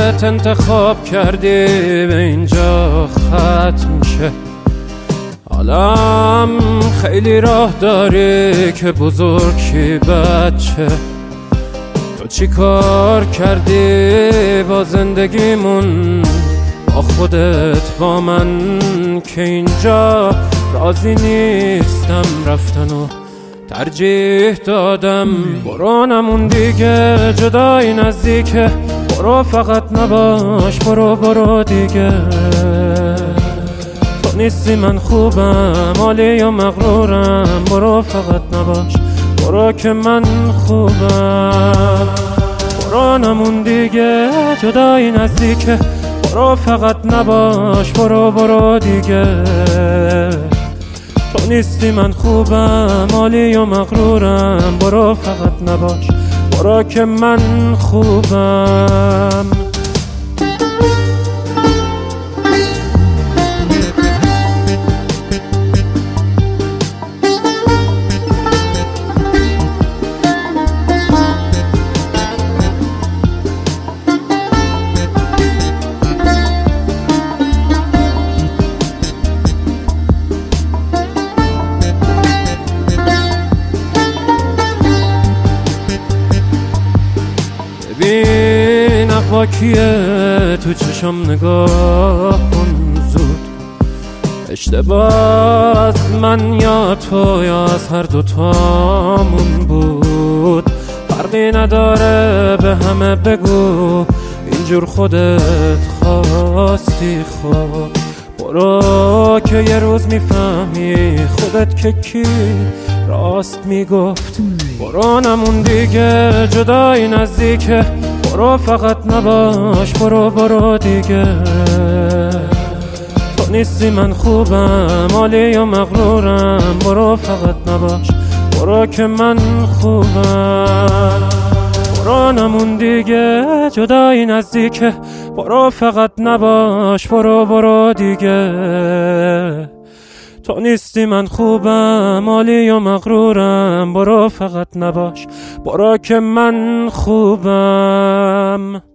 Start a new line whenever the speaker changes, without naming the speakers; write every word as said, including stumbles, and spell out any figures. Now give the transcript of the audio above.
خودت انتخاب کردی به اینجا ختم شه. حالم خیلی راه داری که بزرگی بچه. تو چی کار کردی با زندگیمون، با خودت با من، که اینجا راضی نیستم رفتن و ترجیح دادم. برو نمون دیگه جدایی نزدیکه، برو فقط نباش، برو برو دیگه. تو نیستی من خوبم، عالی و مغرورم، برو فقط نباش، برو که من خوبم. برو نمون دیگه جدایی نزدیکه، برو فقط نباش، برو برو دیگه. تو نیستی من خوبم، عالی و مغرورم، برو فقط نباش، برو که من خوبم. ببین اقواکیه تو چشم نگاه کن زود. اشتباه از من یا تو یا از هر دوتامون بود، فرقی نداره به همه بگو اینجور خودت خواستی. خب برو که یه روز میفهمی خودت که کی راست میگفت. برو نمون دیگه جدایی نزدیکه، برو فقط نباش، برو برو دیگه. تو نیستی من خوبم، عالی و مغرورم، برو فقط نباش، برو که من خوبم. برو نمون دیگه جدایی نزدیکه، برو فقط نباش، برو برو دیگه. تو نیستی من خوبم، عالی و مغرورم، برو فقط نباش، برو که من خوبم.